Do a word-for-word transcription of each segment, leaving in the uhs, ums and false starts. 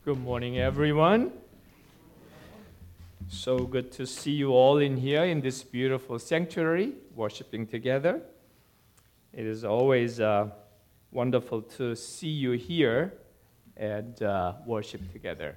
Good morning, everyone. So good to see you all in here in this beautiful sanctuary, worshiping together. It is always uh, wonderful to see you here and uh, worship together.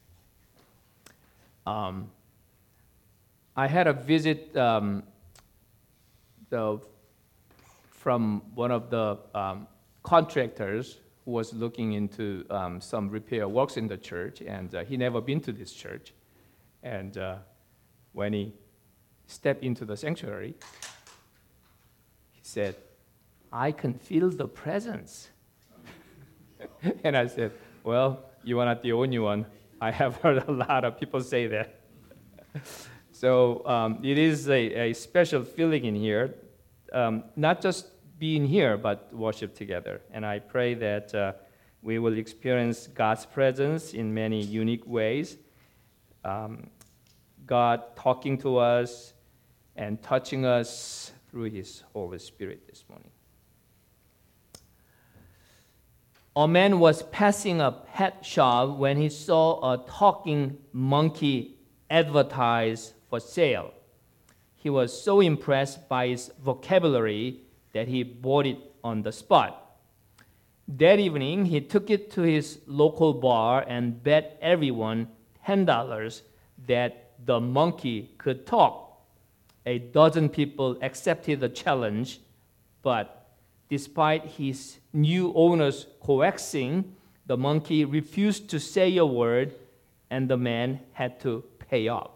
Um, I had a visit um, the, from one of the um, contractors who was looking into um, some repair works in the church, and uh, he never been to this church. And uh, when he stepped into the sanctuary, he said, "I can feel the presence." And I said, "Well, you are not the only one. I have heard a lot of people say that." So um, it is a, a special feeling in here, um, not just being here, but worship together. And I pray that uh, we will experience God's presence in many unique ways. Um, God talking to us and touching us through His Holy Spirit this morning. A man was passing a pet shop when he saw a talking monkey advertised for sale. He was so impressed by its vocabulary that he bought it on the spot. That evening, he took it to his local bar and bet everyone ten dollars that the monkey could talk. A dozen people accepted the challenge, but despite his new owner's coaxing, the monkey refused to say a word, and the man had to pay up.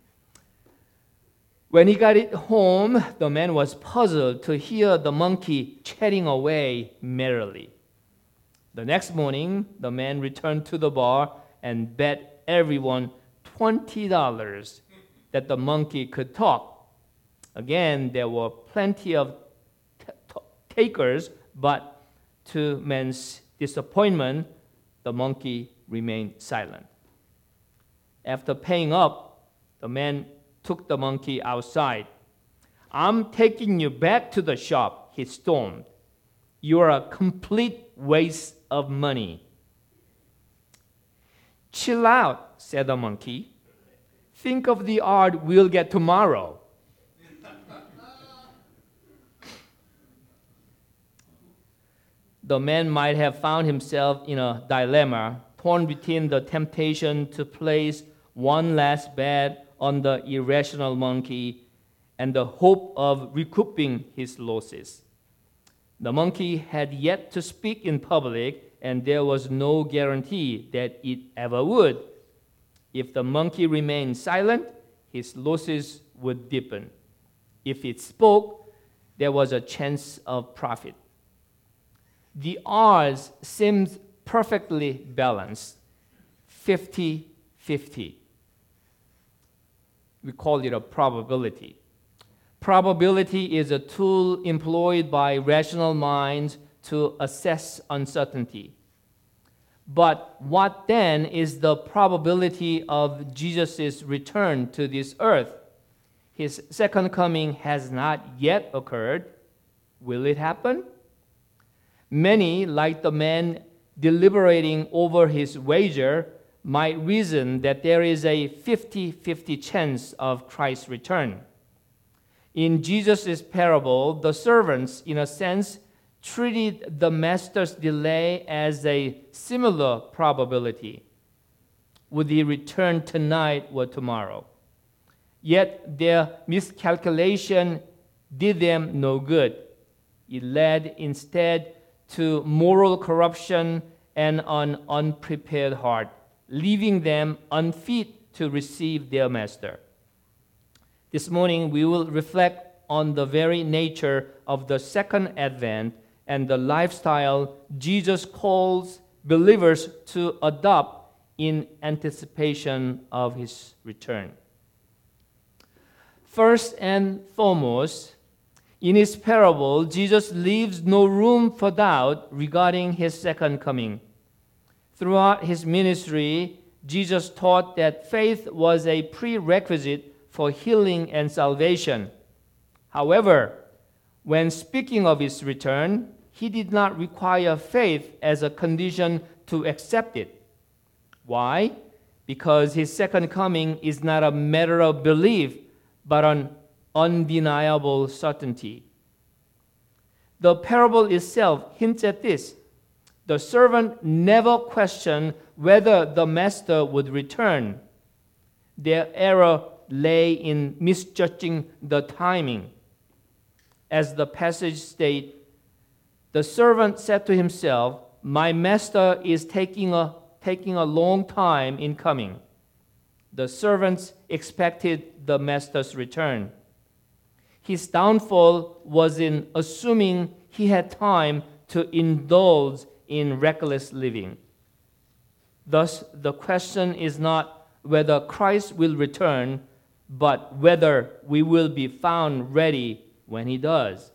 When he got it home, the man was puzzled to hear the monkey chatting away merrily. The next morning, the man returned to the bar and bet everyone twenty dollars that the monkey could talk. Again, there were plenty of t- t- takers, but to man's disappointment, the monkey remained silent. After paying up, the man took the monkey outside. "I'm taking you back to the shop," he stormed. "You are a complete waste of money." "Chill out," said the monkey. "Think of the art we'll get tomorrow." The man might have found himself in a dilemma, torn between the temptation to place one last bet on the irrational monkey and the hope of recouping his losses. The monkey had yet to speak in public, and there was no guarantee that it ever would. If the monkey remained silent, his losses would deepen. If it spoke, there was a chance of profit. The odds seemed perfectly balanced, fifty-fifty. We call it a probability. Probability is a tool employed by rational minds to assess uncertainty. But what then is the probability of Jesus' return to this earth? His second coming has not yet occurred. Will it happen? Many, like the man deliberating over his wager, might reason that there is a fifty-fifty chance of Christ's return. In Jesus' parable, the servants, in a sense, treated the master's delay as a similar probability. Would he return tonight or tomorrow? Yet their miscalculation did them no good. It led instead to moral corruption and an unprepared heart, leaving them unfit to receive their master. This morning, we will reflect on the very nature of the second advent and the lifestyle Jesus calls believers to adopt in anticipation of His return. First and foremost, in His parable, Jesus leaves no room for doubt regarding His second coming. Throughout His ministry, Jesus taught that faith was a prerequisite for healing and salvation. However, when speaking of His return, He did not require faith as a condition to accept it. Why? Because his second coming is not a matter of belief, but an undeniable certainty. The parable itself hints at this. The servant never questioned whether the master would return. Their error lay in misjudging the timing. As the passage states, the servant said to himself, "My master is taking a, taking a long time in coming." The servants expected the master's return. His downfall was in assuming he had time to indulge in reckless living. Thus, the question is not whether Christ will return, but whether we will be found ready when he does.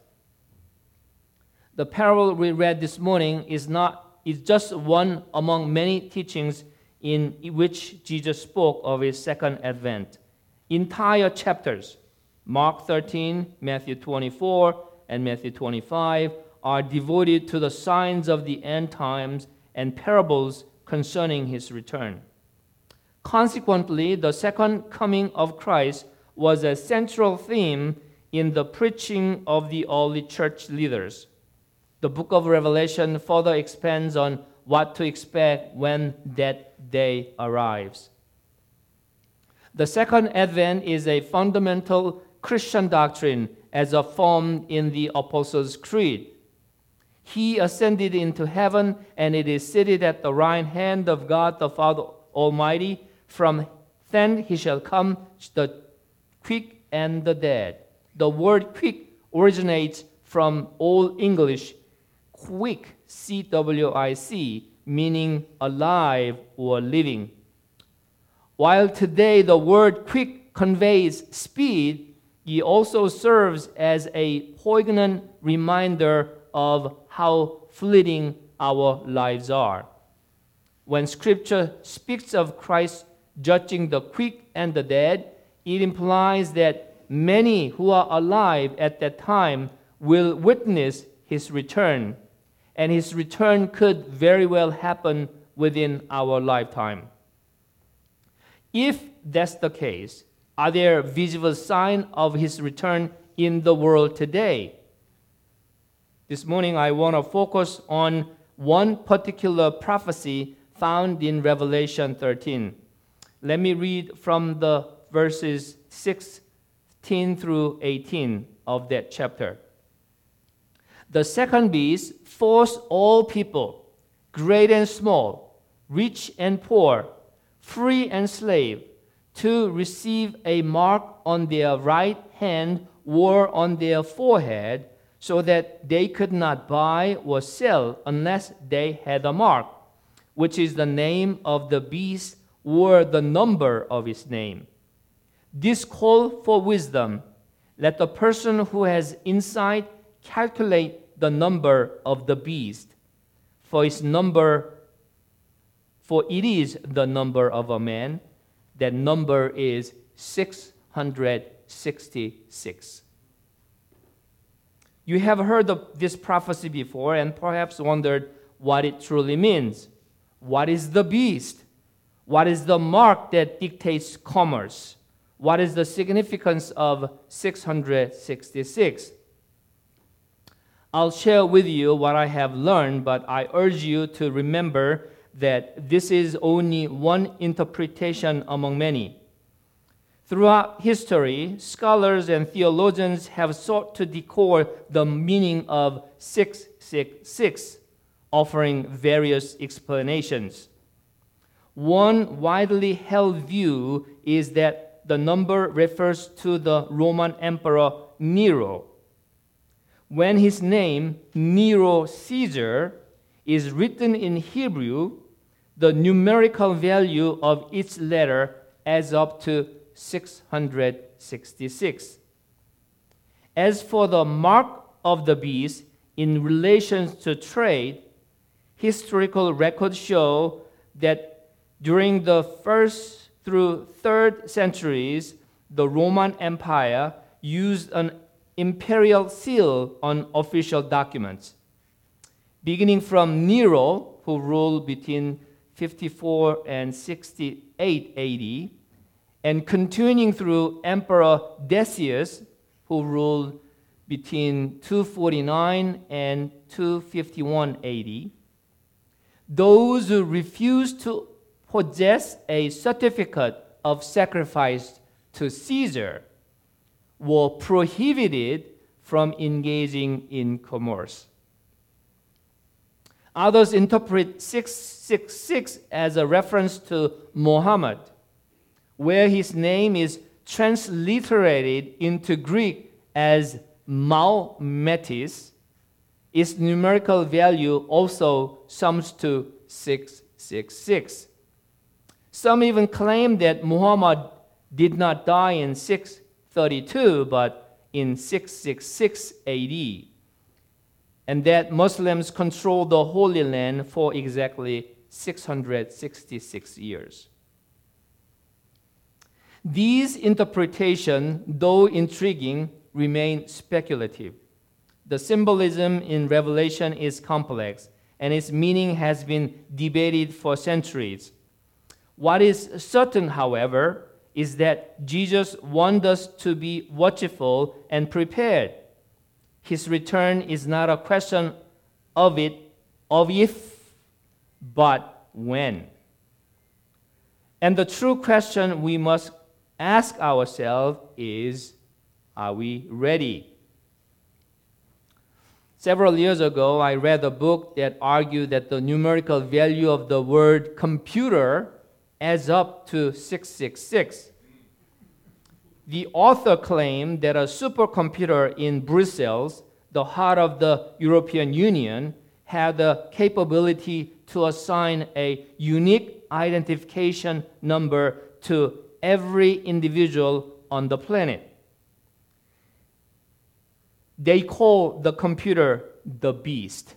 The parable we read this morning is not is just one among many teachings in which Jesus spoke of his second advent. Entire chapters, Mark thirteen, Matthew twenty-four, and Matthew twenty-five, are devoted to the signs of the end times and parables concerning his return. Consequently, the second coming of Christ was a central theme in the preaching of the early church leaders. The book of Revelation further expands on what to expect when that day arrives. The second advent is a fundamental Christian doctrine as affirmed in the Apostles' Creed. He ascended into heaven, and it is seated at the right hand of God the Father Almighty. From thence he shall come to the quick and the dead. The word quick originates from Old English quick, C W I C, meaning alive or living. While today the word quick conveys speed, it also serves as a poignant reminder of how fleeting our lives are. When Scripture speaks of Christ judging the quick and the dead, it implies that many who are alive at that time will witness his return, and his return could very well happen within our lifetime. If that's the case, are there visible signs of his return in the world today? This morning I want to focus on one particular prophecy found in Revelation thirteen. Let me read from the verses sixteen through eighteen of that chapter. The second beast forced all people, great and small, rich and poor, free and slave, to receive a mark on their right hand or on their forehead, so that they could not buy or sell unless they had a mark, which is the name of the beast or the number of his name. This call for wisdom. Let the person who has insight calculate the number of the beast, for its number, for it is the number of a man. That number is six hundred sixty-six. You have heard of this prophecy before and perhaps wondered what it truly means. What is the beast? What is the mark that dictates commerce? What is the significance of six hundred sixty-six? I'll share with you what I have learned, but I urge you to remember that this is only one interpretation among many. Throughout history, scholars and theologians have sought to decode the meaning of six six six, offering various explanations. One widely held view is that the number refers to the Roman Emperor Nero. When his name, Nero Caesar, is written in Hebrew, the numerical value of each letter adds up to six hundred sixty-six. As for the mark of the beast in relation to trade, historical records show that during the first through third centuries, the Roman Empire used an imperial seal on official documents. Beginning from Nero, who ruled between fifty-four and sixty-eight A D, and continuing through Emperor Decius, who ruled between two forty-nine and two fifty-one A D. Those who refused to possess a certificate of sacrifice to Caesar were prohibited from engaging in commerce. Others interpret six six six as a reference to Muhammad, where his name is transliterated into Greek as Maometis. Its numerical value also sums to six six six. Some even claim that Muhammad did not die in six thirty-two, but in six sixty-six A D, and that Muslims controlled the Holy Land for exactly six hundred sixty-six years. These interpretations, though intriguing, remain speculative. The symbolism in Revelation is complex, and its meaning has been debated for centuries. What is certain, however, is that Jesus wants us to be watchful and prepared. His return is not a question of it, of if, but when. And the true question we must ask ourselves is, are we ready? Several years ago, I read a book that argued that the numerical value of the word computer adds up to six six six. The author claimed that a supercomputer in Brussels, the heart of the European Union, had the capability to assign a unique identification number to every individual on the planet. They call the computer the beast.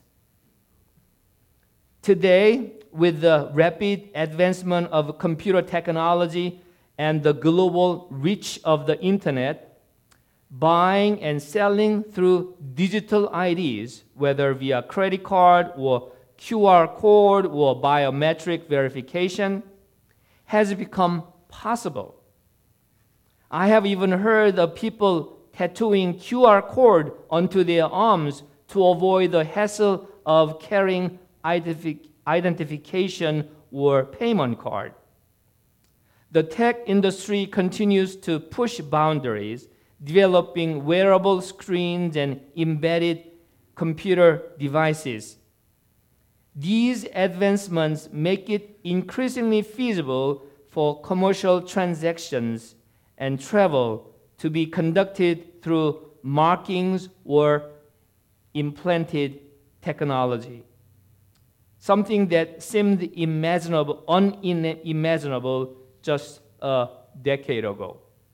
Today, with the rapid advancement of computer technology and the global reach of the internet, buying and selling through digital I Ds, whether via credit card or Q R code or biometric verification, has become possible. I have even heard of people tattooing Q R code onto their arms to avoid the hassle of carrying identif- identification or payment card. The tech industry continues to push boundaries, developing wearable screens and embedded computer devices. These advancements make it increasingly feasible for commercial transactions and travel to be conducted through markings or implanted technology. Something that seemed imaginable, unimaginable just a decade ago.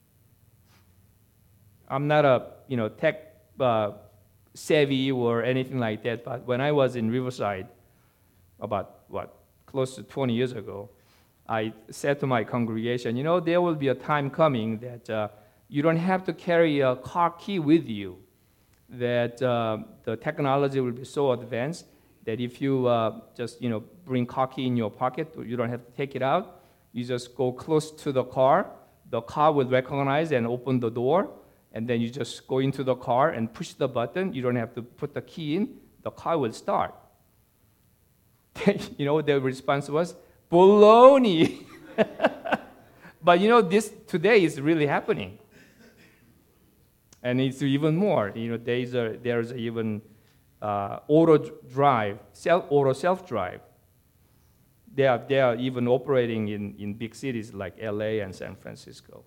I'm not a you know tech uh, savvy or anything like that, but when I was in Riverside, about what close to twenty years ago, I said to my congregation, you know, there will be a time coming that uh, you don't have to carry a car key with you, that uh, the technology will be so advanced that if you uh, just, you know, bring car key in your pocket, you don't have to take it out. You just go close to the car. The car will recognize and open the door, and then you just go into the car and push the button. You don't have to put the key in. The car will start. You know, the response was, baloney. But you know, this today is really happening. And it's even more. You know, there's, a, there's a even uh, auto drive, self, auto self-drive. They are, they are even operating in, in big cities like L A and San Francisco.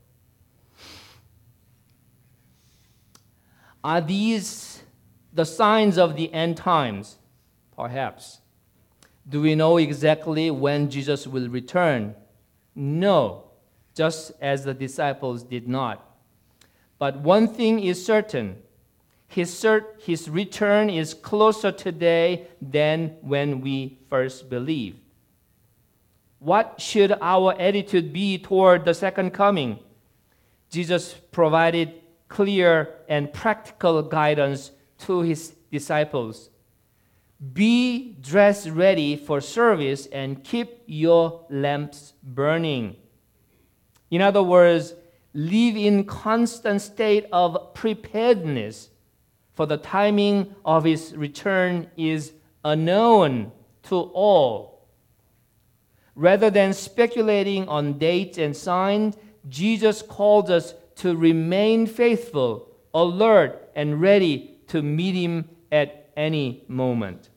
Are these the signs of the end times? Perhaps. Do we know exactly when Jesus will return? No, just as the disciples did not. But one thing is certain. His, cert- his return is closer today than when we first believed. What should our attitude be toward the second coming? Jesus provided clear and practical guidance to his disciples. Be dressed ready for service and keep your lamps burning. In other words, live in constant state of preparedness, for the timing of his return is unknown to all. Rather than speculating on dates and signs, Jesus calls us to remain faithful, alert, and ready to meet him at any moment.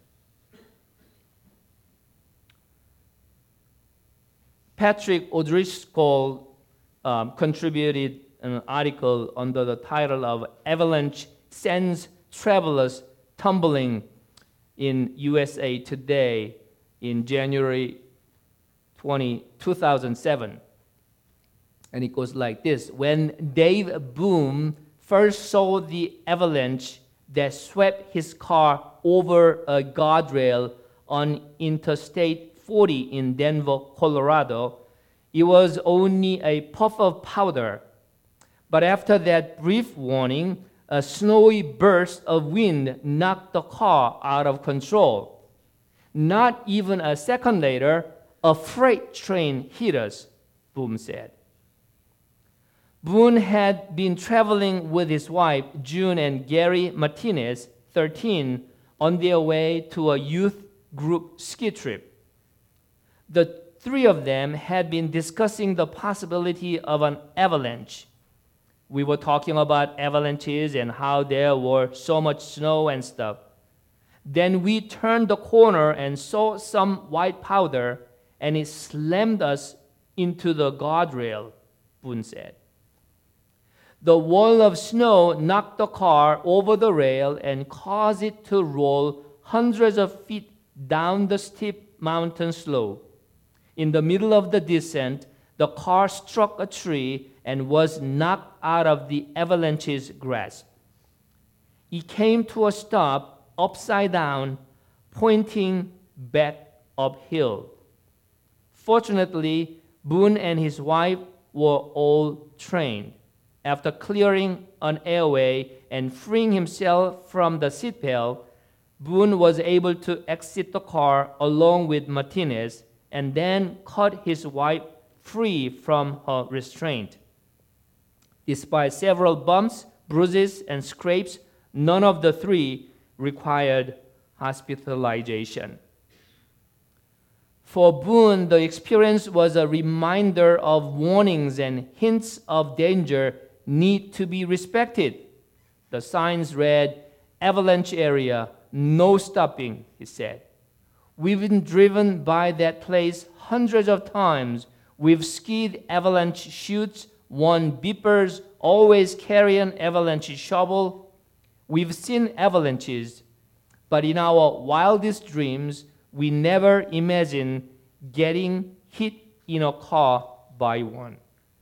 Patrick O'Driscoll um, contributed an article under the title of Avalanche Sends Travelers Tumbling in U S A Today in January twentieth, two thousand seven. And it goes like this. When Dave Boone first saw the avalanche that swept his car over a guardrail on Interstate forty in Denver, Colorado, it was only a puff of powder. But after that brief warning, a snowy burst of wind knocked the car out of control. Not even a second later, a freight train hit us, Boone said. Boone had been traveling with his wife, June, and Gary Martinez, thirteen, on their way to a youth group ski trip. The three of them had been discussing the possibility of an avalanche. We were talking about avalanches and how there were so much snow and stuff. Then we turned the corner and saw some white powder, and it slammed us into the guardrail, Boone said. The wall of snow knocked the car over the rail and caused it to roll hundreds of feet down the steep mountain slope. In the middle of the descent, the car struck a tree and was knocked out of the avalanche's grasp. It came to a stop upside down, pointing back uphill. Fortunately, Boone and his wife were all trained. After clearing an airway and freeing himself from the seatbelt, Boone was able to exit the car along with Martinez and then cut his wife free from her restraint. Despite several bumps, bruises, and scrapes, none of the three required hospitalization. For Boone, the experience was a reminder of warnings and hints of danger need to be respected. The signs read, "Avalanche area, no stopping," he said. We've been driven by that place hundreds of times. We've skied avalanche chutes, won beepers, always carry an avalanche shovel. We've seen avalanches, but in our wildest dreams, we never imagine getting hit in a car by one.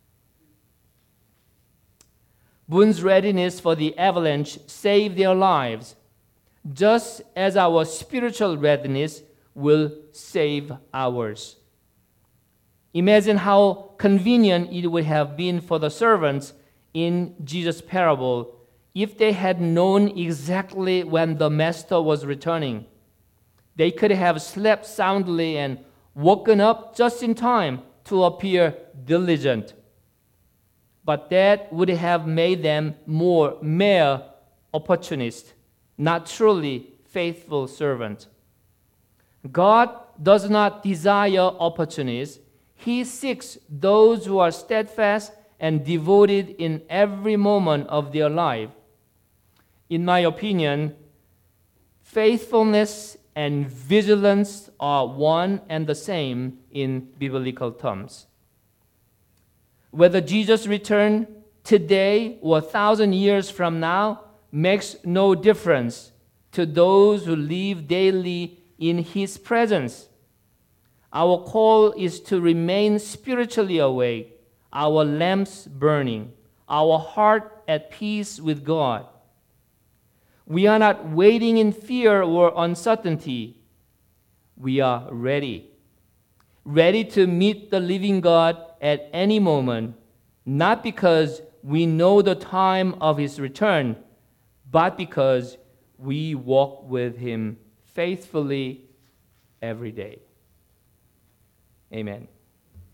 Boone's readiness for the avalanche saved their lives, just as our spiritual readiness will save ours. Imagine how convenient it would have been for the servants in Jesus' parable if they had known exactly when the master was returning. They could have slept soundly and woken up just in time to appear diligent. But that would have made them more mere opportunists, not truly faithful servants. God does not desire opportunists. He seeks those who are steadfast and devoted in every moment of their life. In my opinion, faithfulness and vigilance are one and the same in biblical terms. Whether Jesus returned today or a thousand years from now makes no difference to those who live daily in His presence. Our call is to remain spiritually awake, our lamps burning, our heart at peace with God. We are not waiting in fear or uncertainty. We are ready. Ready to meet the living God at any moment, not because we know the time of His return, but because we walk with Him faithfully every day. Amen.